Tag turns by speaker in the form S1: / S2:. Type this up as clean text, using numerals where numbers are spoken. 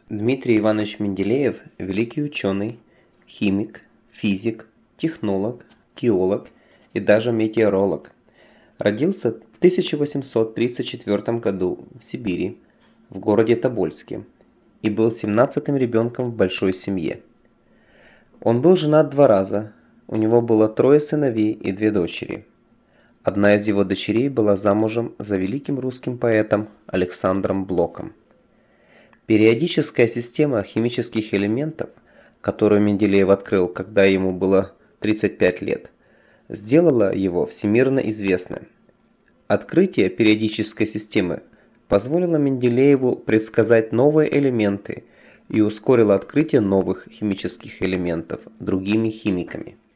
S1: Дмитрий Иванович Менделеев – великий ученый, химик, физик, технолог, геолог и даже метеоролог. Родился в 1834 году в Сибири, в городе Тобольске, и был 17-м ребенком в большой семье. Он был женат 2 раза, у него было 3 сыновей и 2 дочери. Одна из его дочерей была замужем за великим русским поэтом Александром Блоком. Периодическая система химических элементов, которую Менделеев открыл, когда ему было 35 лет, сделала его всемирно известным. Открытие периодической системы позволило Менделееву предсказать новые элементы и ускорило открытие новых химических элементов другими химиками.